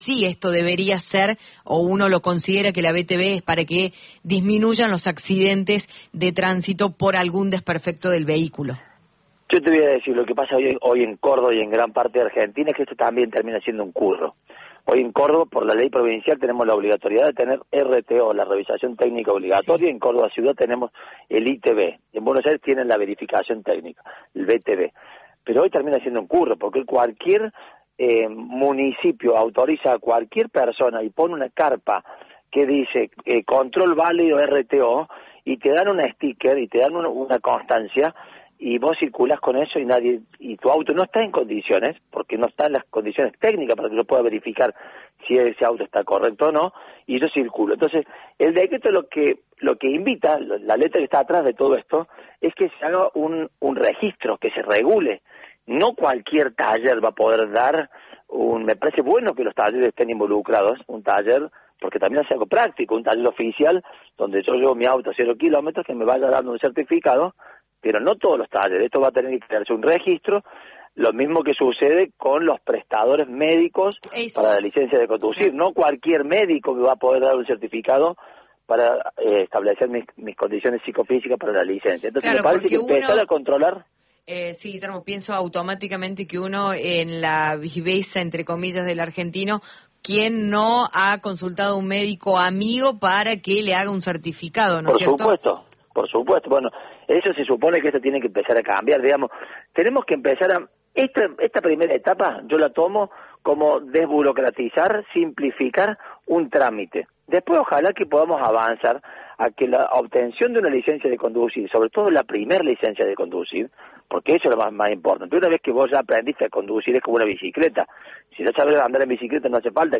sí esto debería ser, o uno lo considera que la BTV es para que disminuyan los accidentes de tránsito por algún desperfecto del vehículo. Yo te voy a decir, lo que pasa hoy en Córdoba y en gran parte de Argentina es que esto también termina siendo un curro. Hoy en Córdoba, por la ley provincial, tenemos la obligatoriedad de tener RTO, la revisación técnica obligatoria. Sí. En Córdoba Ciudad tenemos el ITB. En Buenos Aires tienen la verificación técnica, el BTV. Pero hoy termina siendo un curro, porque cualquier municipio autoriza a cualquier persona y pone una carpa que dice control válido RTO y te dan un sticker y te dan una constancia y vos circulás con eso y tu auto no está en condiciones, porque no está en las condiciones técnicas para que yo pueda verificar si ese auto está correcto o no, y yo circulo. Entonces, el decreto lo que invita, la letra que está atrás de todo esto, es que se haga un registro, que se regule. No cualquier taller va a poder dar me parece bueno que los talleres estén involucrados, un taller, porque también hace algo práctico, un taller oficial, donde yo llevo mi auto a 0 kilómetros, que me vaya dando un certificado, pero no todos los talleres. Esto va a tener que crearse un registro, lo mismo que sucede con los prestadores médicos para la licencia de conducir. No cualquier médico me va a poder dar un certificado para establecer mis condiciones psicofísicas para la licencia. Entonces me parece que empezar a controlar... sí, Guillermo, pienso automáticamente que uno en la viveza, entre comillas, del argentino, ¿quién no ha consultado a un médico amigo para que le haga un certificado, ¿no es cierto? Por supuesto. Bueno, eso se supone que esto tiene que empezar a cambiar, digamos. Tenemos que empezar a... Esta primera etapa yo la tomo como desburocratizar, simplificar un trámite. Después ojalá que podamos avanzar a que la obtención de una licencia de conducir, sobre todo la primera licencia de conducir, porque eso es lo más importante. Una vez que vos ya aprendiste a conducir es como una bicicleta. Si no sabes andar en bicicleta no hace falta